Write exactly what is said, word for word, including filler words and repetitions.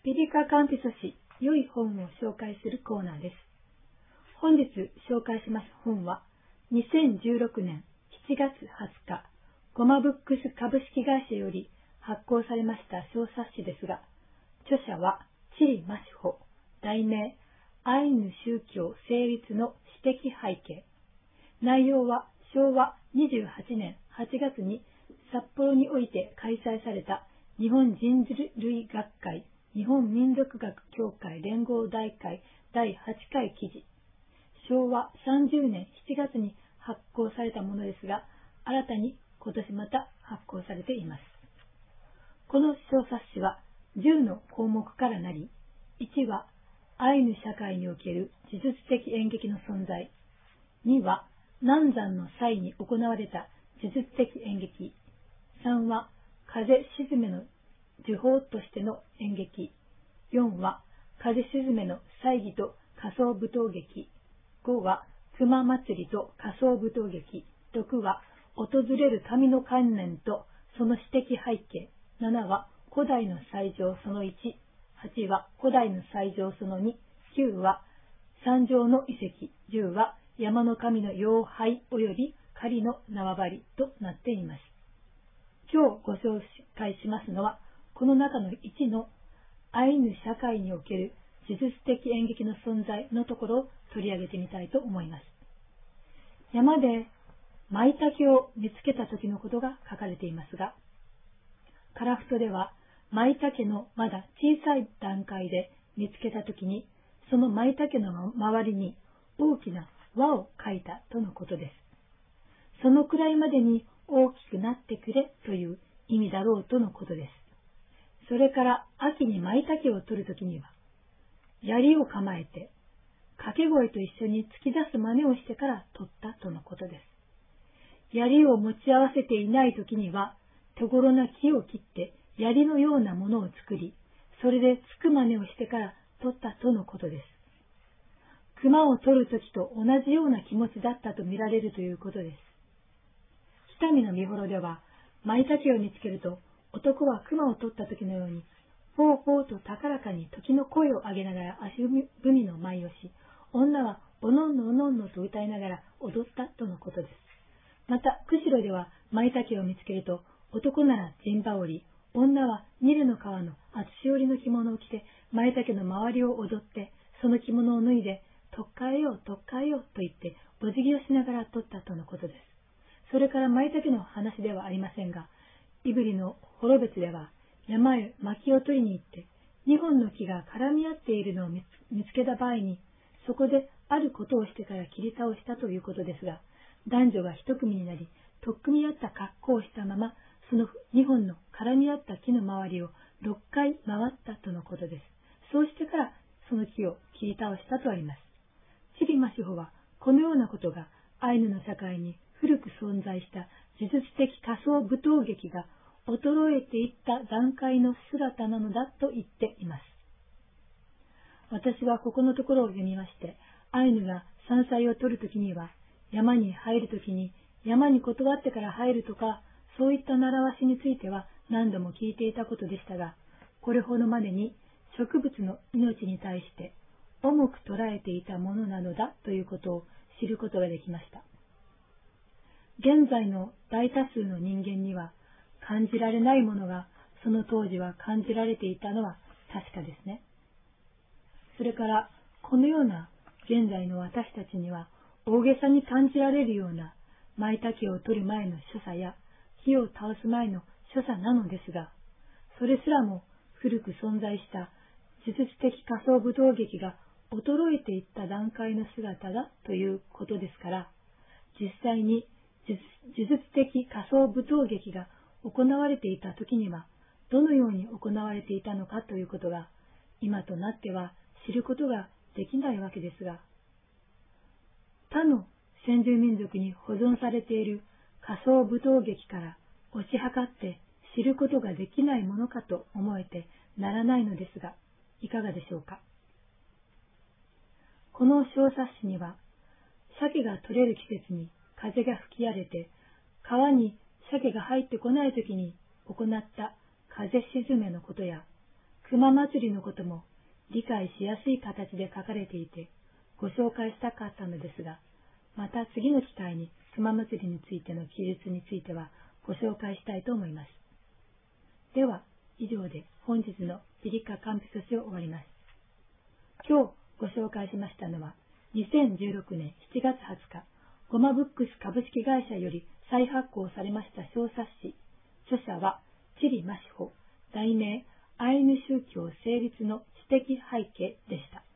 ピリカ・カンピソ氏、良い本を紹介するコーナーです。本日紹介します本は、にせんじゅうろくねんしちがつはつか、ゴマブックス株式会社より発行されました小冊子ですが、著者はチリ・マシホ、題名、アイヌ宗教成立の史的背景。内容はしょうわにじゅうはちねんはちがつに札幌において開催された日本人類学会日本民族学協会連合大会だいはちかい記事、しょうわさんじゅうねんしちがつに発行されたものですが、新たに今年また発行されています。この小冊子はじゅうの項目からなり、いちはアイヌ社会における事実的演劇の存在、には南山の際に行われた事実的演劇、さんは風沈めの呪法としての演劇、よんは風沈めの祭儀と仮想舞踏劇、ごは熊祭りと仮想舞踏劇、ろくは訪れる神の観念とその史的背景、ななは古代の祭場そのいち、はちは古代の祭場そのに、きゅうは山上の遺跡、じゅうは山の神の妖拝及び狩りの縄張りとなっています。今日ご紹介しますのは、この中のいちのアイヌ社会における事実的演劇の存在のところを取り上げてみたいと思います。山で舞茸を見つけた時のことが書かれていますが、カラフトでは舞茸のまだ小さい段階で見つけた時に、その舞茸の周りに大きな輪を描いたとのことです。そのくらいまでに大きくなってくれという意味だろうとのことです。それから秋に舞茸を取るときには、槍を構えて、掛け声と一緒に突き出す真似をしてから取ったとのことです。槍を持ち合わせていないときには、手頃な木を切って槍のようなものを作り、それでつく真似をしてから取ったとのことです。熊を取るときと同じような気持ちだったと見られるということです。北見の見頃では、舞茸を見つけると、男は熊を取った時のように、ほうほうと高らかに時の声を上げながら足踏みの舞をし、女はおのんのおのんのと歌いながら踊ったとのことです。また、釧路では舞茸を見つけると、男なら陣羽織、女はニルの川の厚織の着物を着て、舞茸の周りを踊って、その着物を脱いで、とっかえようとっかえようと言って、お辞儀をしながら取ったとのことです。それから舞茸の話ではありませんが、胆振の幌別では山へ薪を取りに行って、二本の木が絡み合っているのを見つけた場合に、そこであることをしてから切り倒したということですが、男女が一組になり、取っ組み合った格好をしたまま、その二本の絡み合った木の周りを六回回ったとのことです。そうしてからその木を切り倒したとあります。チリ・マシホは、このようなことがアイヌの社会に古く存在した事実的仮想舞踏劇が衰えていった段階の姿なのだと言っています。私はここのところを読みまして、アイヌが山菜を取るときには、山に入るときに山に断ってから入るとか、そういった習わしについては何度も聞いていたことでしたが、これほどまでに植物の命に対して重く捉えていたものなのだということを知ることができました。現在の大多数の人間には感じられないものがその当時は感じられていたのは確かですね。それからこのような現在の私たちには大げさに感じられるような舞茸を取る前の所作や火を倒す前の所作なのですが、それすらも古く存在した事実的仮想舞踏劇が衰えていった段階の姿だということですから、実際に事実的仮想舞踏劇が行われていた時にはどのように行われていたのかということが今となっては知ることができないわけですが、他の先住民族に保存されている仮想舞踏劇から推し量って知ることができないものかと思えてならないのですが、いかがでしょうか。この小冊子には、鮭が取れる季節に風が吹き荒れて、川に鮭が入ってこないときに行った風沈めのことや、 熊祭りのことも理解しやすい形で書かれていて、ご紹介したかったのですが、また次の機会に熊祭りについての記述についてはご紹介したいと思います。では、以上で本日のピリカカンピソシを終わります。今日ご紹介しましたのは、にせんじゅうろくねんしちがつはつか、ゴマブックス株式会社より再発行されました小冊子、著者はチリ・マシホ、題名、アイヌ宗教成立の知的背景でした。